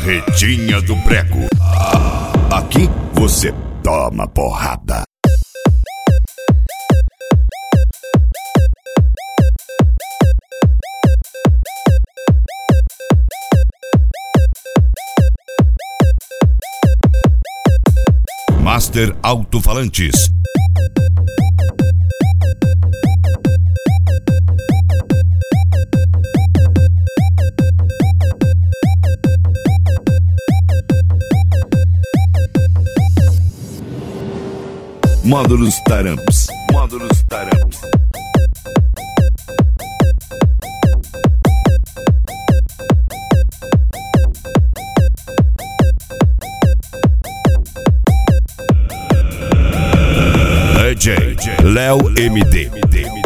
Carretinha do Prego. Aqui você toma porrada. Master Alto-Falantes. Módulos Taramps. Módulos Taramps. DJ Léo MD.